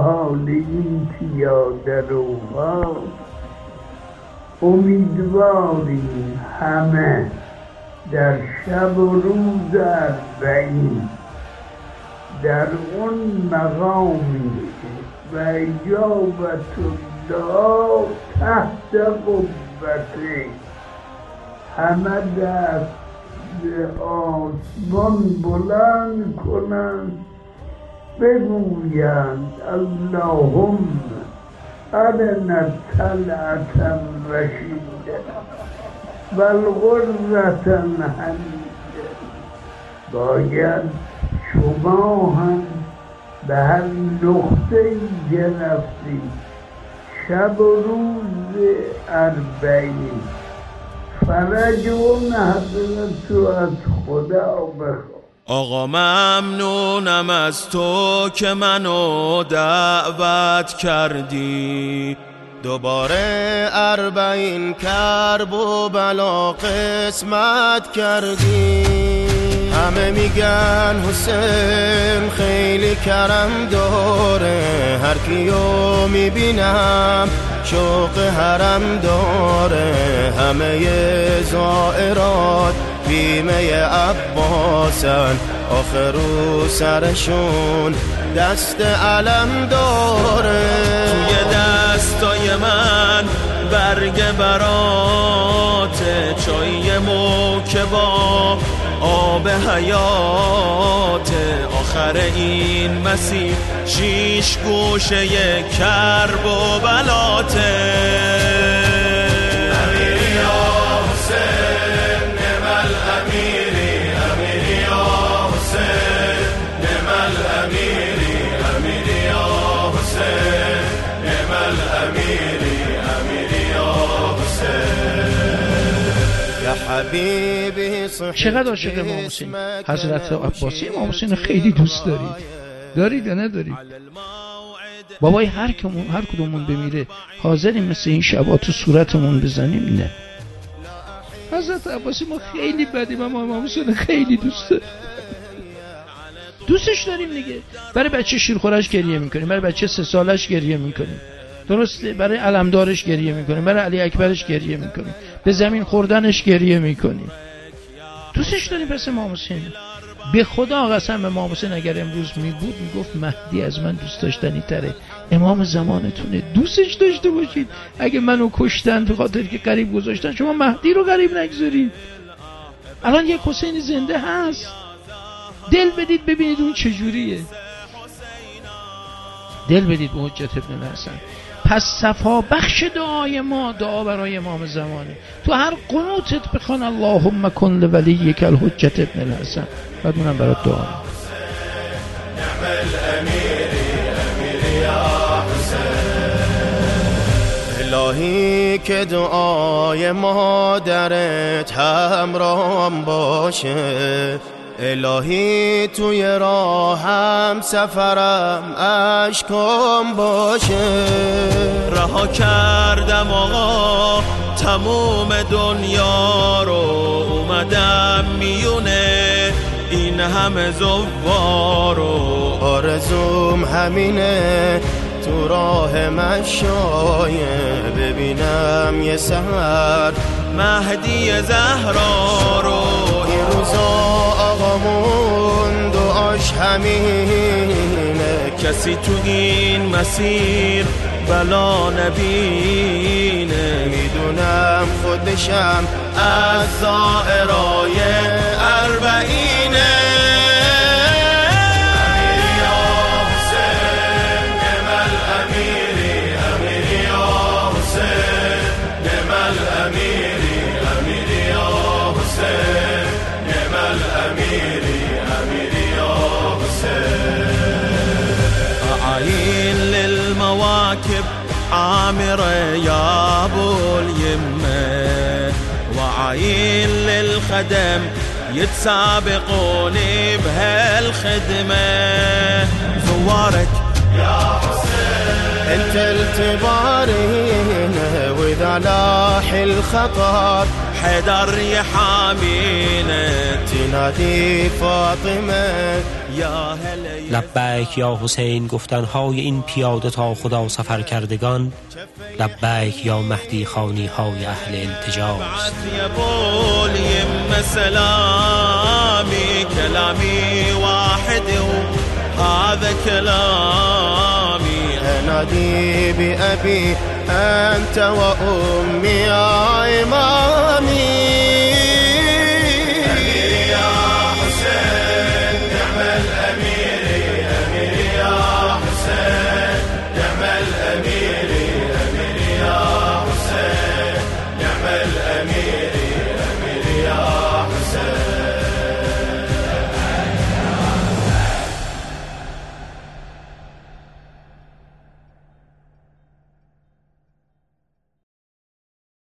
حال این پیاده روها. امیدواریم همه در شب و روز اربعین در اون مقامی و اجابت الدعا تحت قبته همه دست به آسمان بلند کنند، بگویند اللهم ارنا طلعة رشیده و الغرة حمیده. باید شما هم به هر نقطه‌ای که رفتید شب و روز اربعین فرج اون حضرت رو از خدا بخواه. آقا ممنونم از تو که منو دعوت کردی، دوباره اربعین کرب و بلا قسمت کردی. همه میگن حسین خیلی کرم داره، هر کیو میبینم شوق حرم داره. همه زائرات بیمه عباسن، آخرو سرشون دست علم داره. توی دستای من برگ برات، چای موکبا آب حیات. آخر این مسیر 6 گوشه کرب و بلاته. امیری یا حسین نعم الامیری، امیری یا حسین نعم الامیری، امیری یا حسین نعم الامیری، امیری یا حسین یا حبیبی. چقدر عاشق امام حسین حضرت عباسی امام حسین خیلی دوست دارید یا ندارید؟ بابای هر کدومون بمیره حاضریم مثل این شبا تو صورتمون بزنیم؟ نه. حضرت عباسی ما خیلی بدیم، اما امام حسین خیلی دوستش داریم دیگه. برای بچه شیرخورش گریه میکنیم، برای بچه 3 سالش گریه میکنیم، درسته؟ برای علمدارش گریه میکنیم، برای علی اکبرش گریه میکنیم، به زمین خوردنش گریه میکنیم. دوستش داریم پس امام حسین. به خدا قسم امام حسین اگر امروز میبود میگفت مهدی از من دوست داشتنی تره. امام زمانتونه، دوستش داشته باشید. اگه منو کشتن به خاطر که قریب گذاشتن، شما مهدی رو قریب نگذارید. الان یک حسین زنده هست، دل بدید ببینید اون چجوریه. دل بدید به حجت ابن الحسن. پس صفا بخش دعای ما دعا برای امام زمانه. تو هر قنوتت بخوان اللهم کن لولیک الحجت ابن الحسن، بعد اونم برات دعا. الهی که دعای مادرت همراهم باشه، الهی توی راهم سفرم اشکام باشه. رها کردم آقا تموم دنیا رو، اومدم میونه این همه زوارو. آرزوم همینه تو راه مشایه، ببینم یه سحر مهدی زهرا رو. این روزا آقامون دعاش همینه، کسی تو این مسیر بلا نبینه. میدونم خودشم از زائرای اربعینه. عامر يا ابو اليمه، وعايل للخدم يتسابقوني بهالخدمه. زوارك يا حسين انت التبارينا، واذا لاح الخطر حيدر يحامينا. تنادي فاطمه لبیک یا حسین گفتنهای این پیاده تا خدا سفر کردگان، لبیک یا مهدی خانی های اهل التجاست. سلامي كلامي واحد وهذا كلامي أنادي بأبي أنت وأمي يا إمامي